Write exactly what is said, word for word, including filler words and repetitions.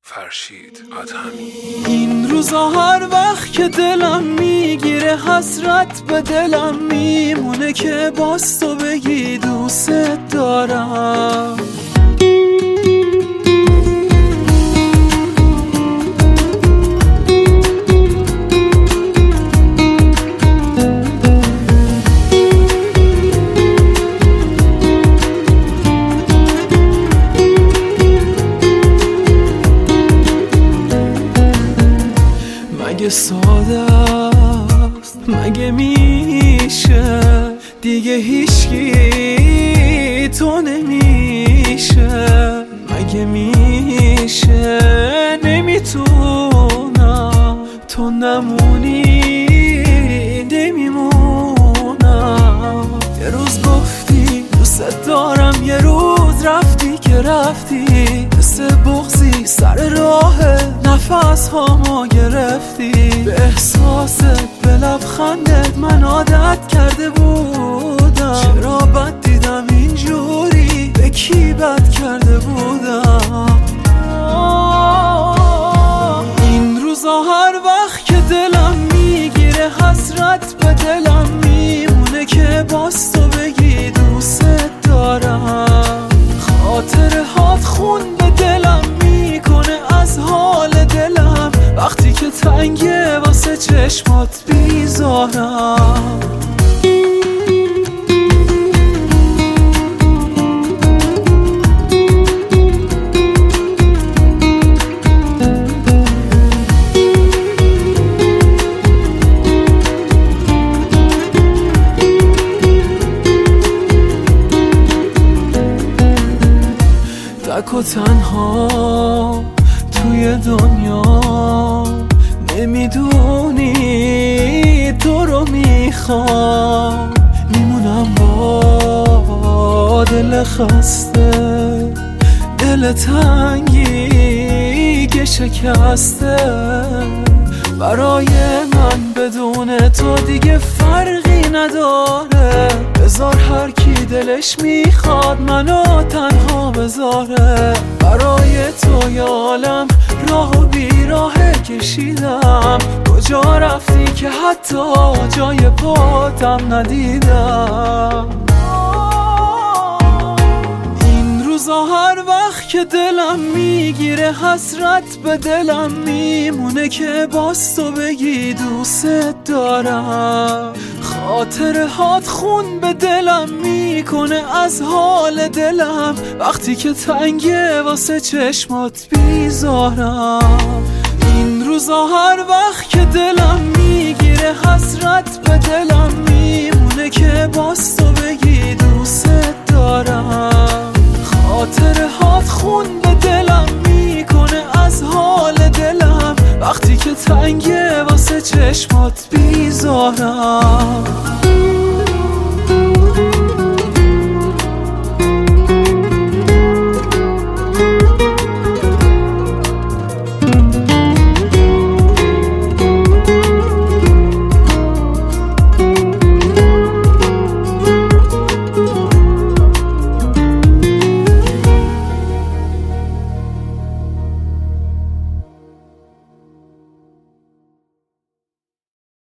فرشید ادهمی. این روزا هر وقت که دلم میگیره حسرت به دلم میمونه که باز تو بگی دوست دارم. مگه ساده است، مگه میشه دیگه هیچکی تو نمیشه؟ مگه میشه نمیتونم تو نمونی نمیمونم. یه روز گفتی دوست دارم، یه روز رفتی که رفتی مثل بغضی سر راه نفس هامو گرفتی. به احساست به لبخندت من عادت کرده بودم، چرا بد دیدم اینجوری، به کی بد کرده بودم؟ این روزا هر وقت که دلم میگیره حسرت به دلم میمونه که باز تو بگی دوست دارم. خاطر هات خون به دلم میکنه از حال دلم، وقتی که تنگه واسه چشمات بیزارم. تک و تنها توی دنیا نمیدونی تو رو میخوام، میمونم با دل خسته، دل تنگی که شکسته. برای من بدون تو دیگه فرقی نداره، بذار هر کی دلش میخواد منو تنها بذاره. برای تو یه عالم راه و بیراه کشیدم، کجا رفتی که حتی جای پاتم ندیدم؟ این روزا هر وقت که دلم میگیره حسرت به دلم میمونه که باز تو بگی دوست دارم. خاطر هات خون به دلم میکنه از حال دلم، وقتی که تنگه واسه چشمات بیزارم. این روزا هر وقت که دلم میگیره حسرت به دلم میمونه که باز تو بگی دوست دارم.